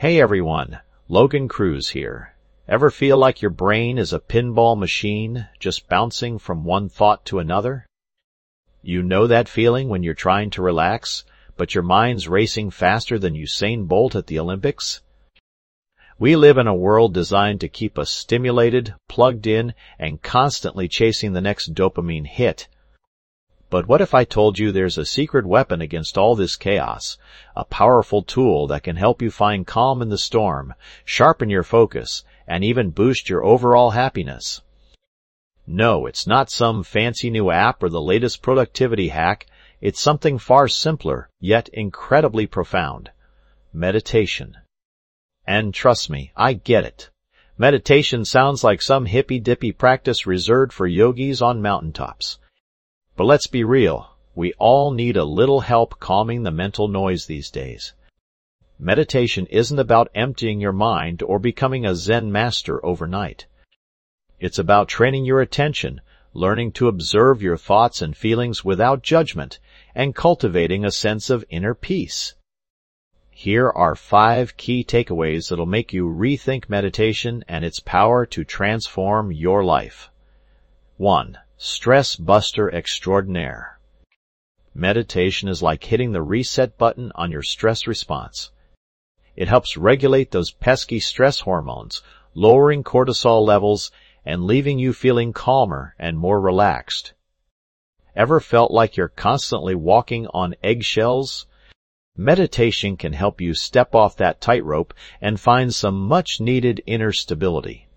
Hey everyone, Logan Cruz here. Ever feel like your brain is a pinball machine, just bouncing from one thought to another? You know that feeling when you're trying to relax, but your mind's racing faster than Usain Bolt at the Olympics? We live in a world designed to keep us stimulated, plugged in, and constantly chasing the next dopamine hit. But what if I told you there's a secret weapon against all this chaos, a powerful tool that can help you find calm in the storm, sharpen your focus, and even boost your overall happiness? No, it's not some fancy new app or the latest productivity hack. It's something far simpler, yet incredibly profound. Meditation. And trust me, I get it. Meditation sounds like some hippy-dippy practice reserved for yogis on mountaintops. But let's be real, we all need a little help calming the mental noise these days. Meditation isn't about emptying your mind or becoming a Zen master overnight. It's about training your attention, learning to observe your thoughts and feelings without judgment, and cultivating a sense of inner peace. Here are 5 key takeaways that'll make you rethink meditation and its power to transform your life. 1. Stress buster extraordinaire. Meditation is like hitting the reset button on your stress response. It helps regulate those pesky stress hormones, lowering cortisol levels and leaving you feeling calmer and more relaxed. Ever felt like you're constantly walking on eggshells? Meditation can help you step off that tightrope and find some much-needed inner stability.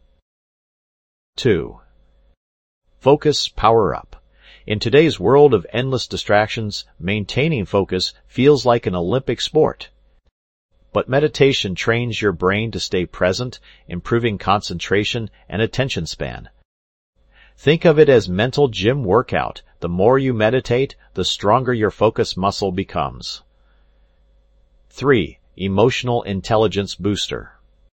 2. Focus Power Up. In today's world of endless distractions, maintaining focus feels like an Olympic sport. But meditation trains your brain to stay present, improving concentration and attention span. Think of it as mental gym workout. The more you meditate, the stronger your focus muscle becomes. 3. Emotional Intelligence Booster.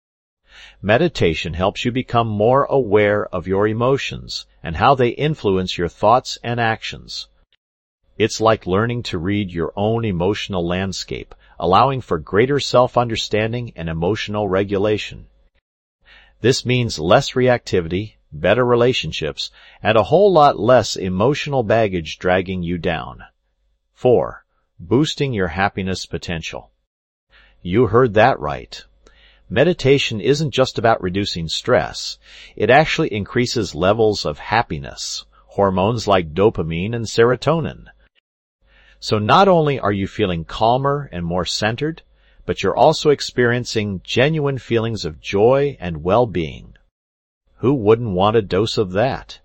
Meditation helps you become more aware of your emotions and how they influence your thoughts and actions. It's like learning to read your own emotional landscape, allowing for greater self-understanding and emotional regulation. This means less reactivity, better relationships, and a whole lot less emotional baggage dragging you down. 4. Boosting your happiness potential. You heard that right. Meditation isn't just about reducing stress. It actually increases levels of happiness, hormones like dopamine and serotonin. So not only are you feeling calmer and more centered, but you're also experiencing genuine feelings of joy and well-being. Who wouldn't want a dose of that?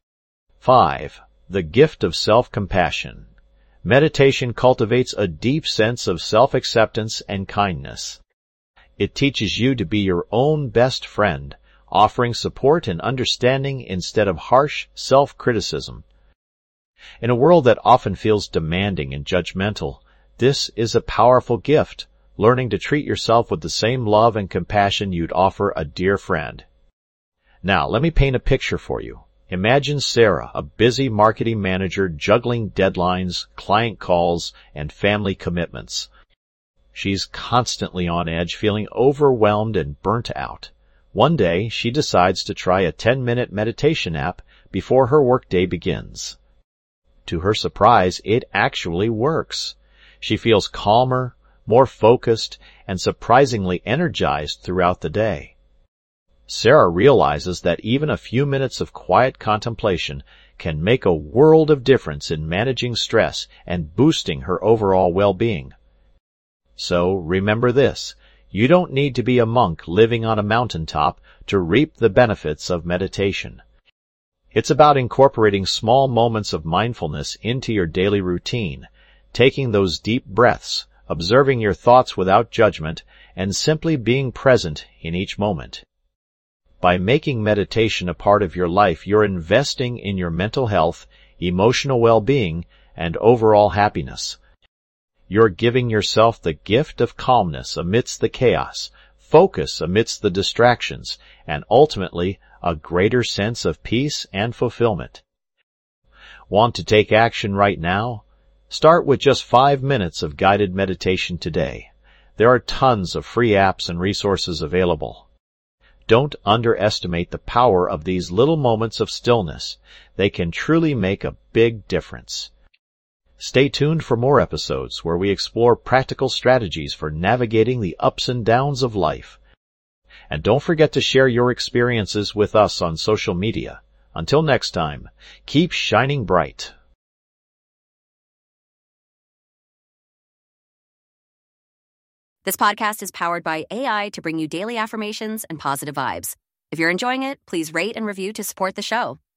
5. The gift of self-compassion. Meditation cultivates a deep sense of self-acceptance and kindness. It teaches you to be your own best friend, offering support and understanding instead of harsh self-criticism. In a world that often feels demanding and judgmental, this is a powerful gift, learning to treat yourself with the same love and compassion you'd offer a dear friend. Now, let me paint a picture for you. Imagine Sarah, a busy marketing manager juggling deadlines, client calls, and family commitments. She's constantly on edge, feeling overwhelmed and burnt out. One day, she decides to try a 10-minute meditation app before her workday begins. To her surprise, it actually works. She feels calmer, more focused, and surprisingly energized throughout the day. Sarah realizes that even a few minutes of quiet contemplation can make a world of difference in managing stress and boosting her overall well-being. So remember this, you don't need to be a monk living on a mountaintop to reap the benefits of meditation. It's about incorporating small moments of mindfulness into your daily routine, taking those deep breaths, observing your thoughts without judgment, and simply being present in each moment. By making meditation a part of your life, you're investing in your mental health, emotional well-being, and overall happiness. You're giving yourself the gift of calmness amidst the chaos, focus amidst the distractions, and ultimately a greater sense of peace and fulfillment. Want to take action right now? Start with just 5 minutes of guided meditation today. There are tons of free apps and resources available. Don't underestimate the power of these little moments of stillness. They can truly make a big difference. Stay tuned for more episodes where we explore practical strategies for navigating the ups and downs of life. And don't forget to share your experiences with us on social media. Until next time, keep shining bright. This podcast is powered by AI to bring you daily affirmations and positive vibes. If you're enjoying it, please rate and review to support the show.